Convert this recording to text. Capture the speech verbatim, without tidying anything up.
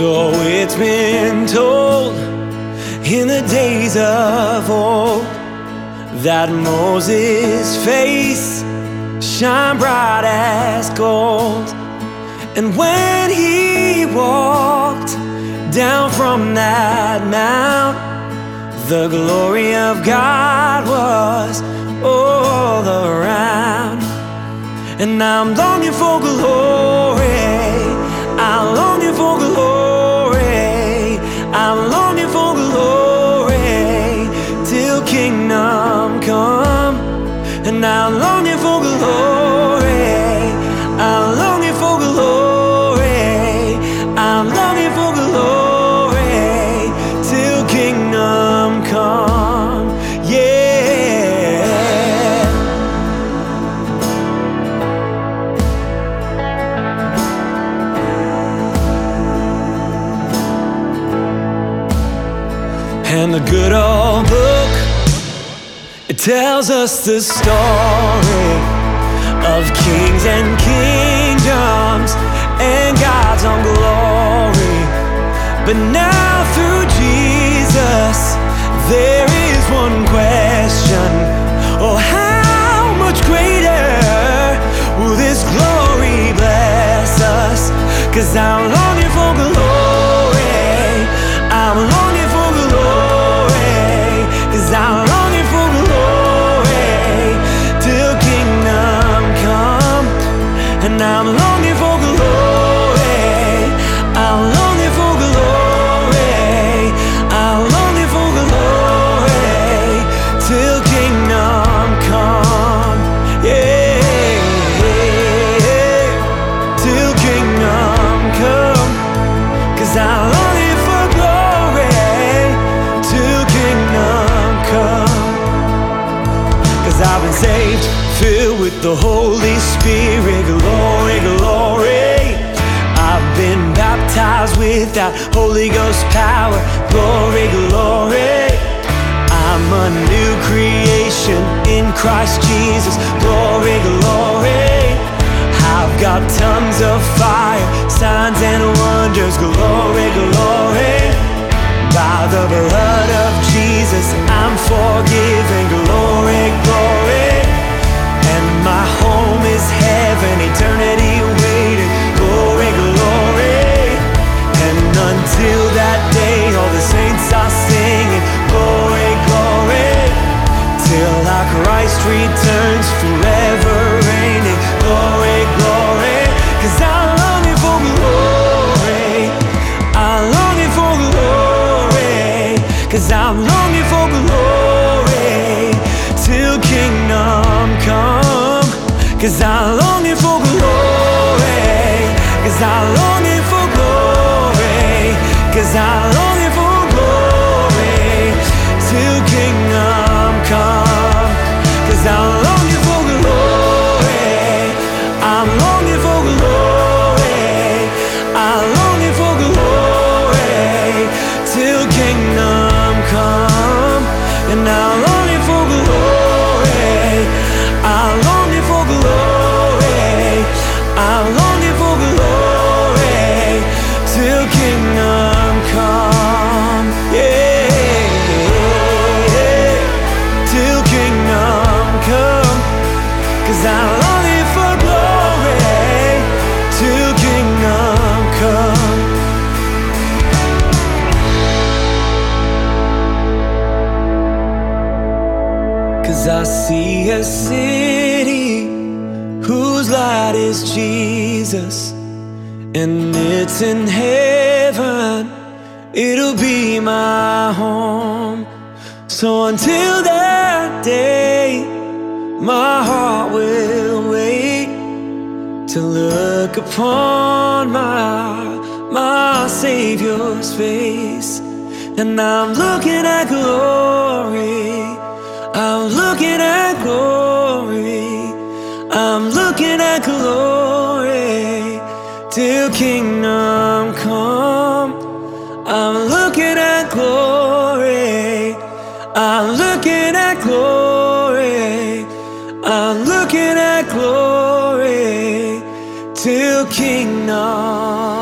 So it's been told in the days of old that Moses' face shined bright as gold, and when he walked down from that mount, the glory of God was all around. And I'm longing for glory, I'm longing for glory, I'm longing for glory till kingdom come. And I'm longing for glory, I'm longing for glory, I'm longing for glory till kingdom come. Yeah. And the good old book, it tells us the story of kings and kingdoms and God's own glory. But now through Jesus, there is one question: oh, how much greater will this glory bless us? 'Cause I'm longing for glory, I'm longing for glory, 'cause I'm longing for glory till kingdom come. And I'm longing for glory, I'm longing for glory, I'm longing for glory till kingdom come. Yeah, till kingdom come. 'Cause I'm longing for glory till kingdom come. 'Cause I've been saved, filled with the Holy Spirit, glory, glory. I've been baptized with that Holy Ghost power, glory, glory. I'm a new creation in Christ Jesus, glory, glory. I've got tongues of fire, signs and wonders, glory, glory. By the blood of Jesus, I'm forgiven, glory, glory. And my home is heaven, eternity waiting, glory, glory. And until that day, all the saints are singing, glory, glory. Till our Christ returns, forever reigning, glory, glory. 'Cause I'm longing for glory, I'm longing for glory, 'cause I'm longing for glory till kingdom come. 'Cause I'm longing for glory, 'cause I'm longing for glory, 'cause I'm longing for glory till kingdom come. 'Cause I'm longing for glory, I'm longing for glory, I'm longing for glory till kingdom come. And I'm longing for glory, I'm longing for glory, I'm longing for glory till kingdom come. Yeah, till kingdom come. 'Cause I'm longing for glory till kingdom come. Cause I see a city whose light is Jesus, and it's in heaven, it'll be my home. So until that day, my heart will wait to look upon my, my Savior's face. And I'm looking at glory, I'm looking at glory, I'm looking at glory till kingdom come. I'm looking at glory, I'm looking at glory, I'm looking at glory till kingdom